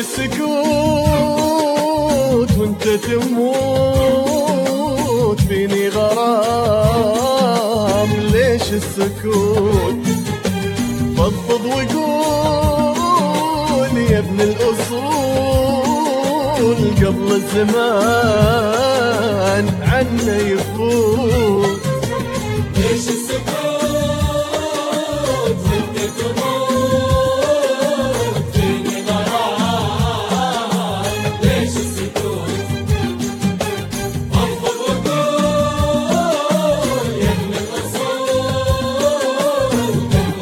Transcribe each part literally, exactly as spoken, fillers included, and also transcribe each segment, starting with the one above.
السكوت وانت تموت فيني غرام؟ ليش السكوت؟ فضفض وقول يا ابن الأصول قبل الزمان عنا يفوت. ليش السكوت وانت تموت فيني غرام؟ ليش السكوت؟ فضفض وقول يا ابن الأصول قبل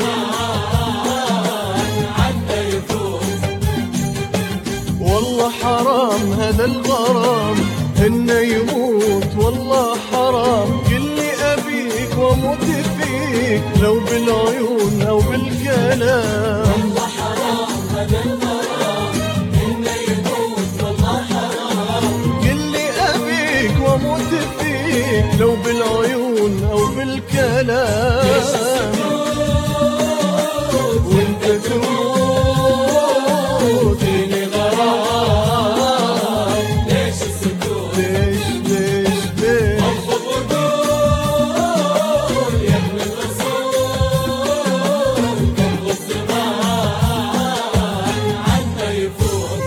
الزمان عنا يفوت. والله حرام هذا الغرام انه يموت، والله حرام قلي ابيك واموت فيك لو بالعيون او بالكلام. والله حرام هذا الغرام انه يموت، والله حرام قلي ابيك واموت فيك لو بالعيون او بالكلام. وانت تموت فيني غرام. ليش السكوت؟ ليش ليش ليش؟ فضفض وقول يا ابن الأصول قبل الزمان عنا يفوت.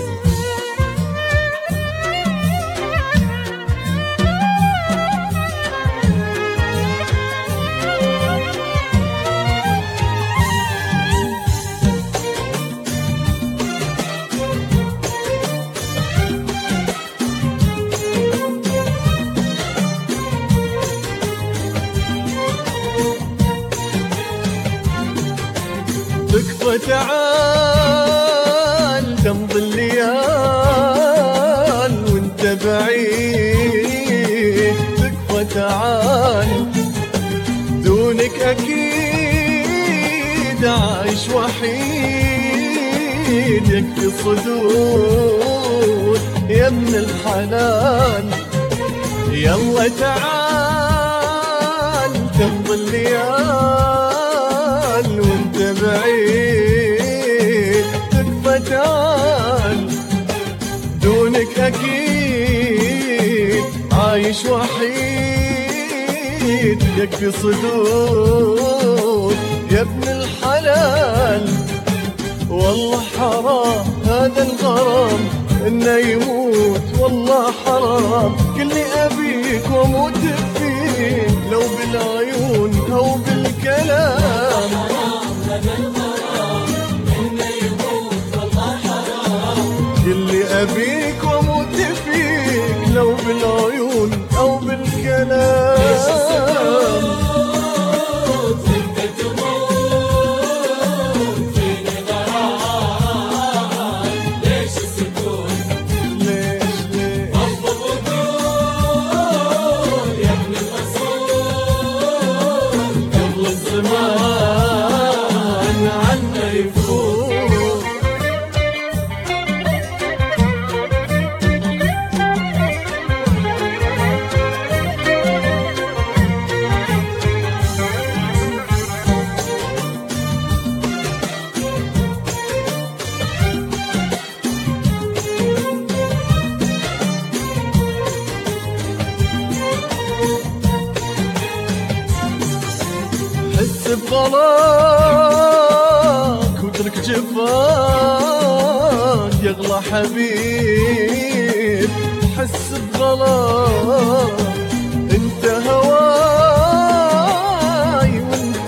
تكفى تعال تمضي الليال وانت بعيد. تكفى تعال دونك اكيد عايش وحيد. يكفي صدور يا ابن الحلال. يلا تعال تمضي الليال وانت بعيد. تكفى تعال دونك اكيد عايش وحيد. يكفي صدور يا ابن الحلال. والله حرام هذا الغرام انه يموت، والله حرام كلي ابيك واموت فيك لو بالعيون او بالكلام. حرام هذا الغرام انه يموت، والله حرام كلي ابيك واموت فيك لو بالعيون او بالكلام. وانت تموت فيني غرام. ليش السكوت؟ ليش ليش؟ فضفض وقول يا ابن الأصول قبل الزمان عنا يفوت. حس بغلاك واترك جفاك يغلى حبيب. حس بغلاك انت هواي وانت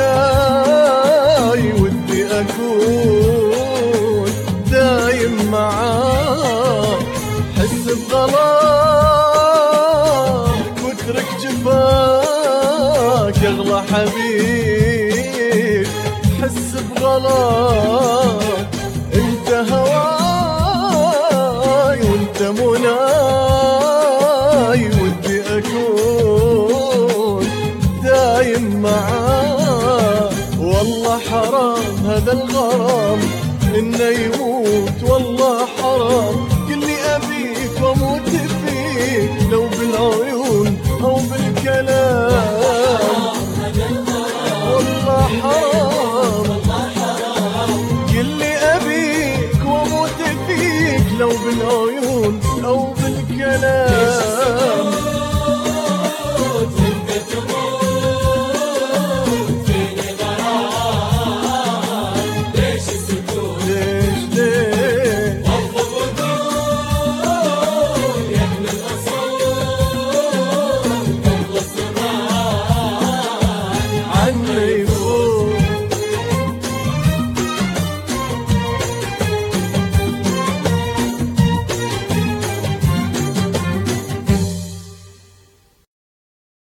مناي. ودي اكون دايم معاك. حس بغلاك واترك جفاك يغلى حبيب. حس بغلاك انت هواي وانت مناي. ودي اكون دايم معاك. والله حرام هذا الغرام انه يموت، والله حرام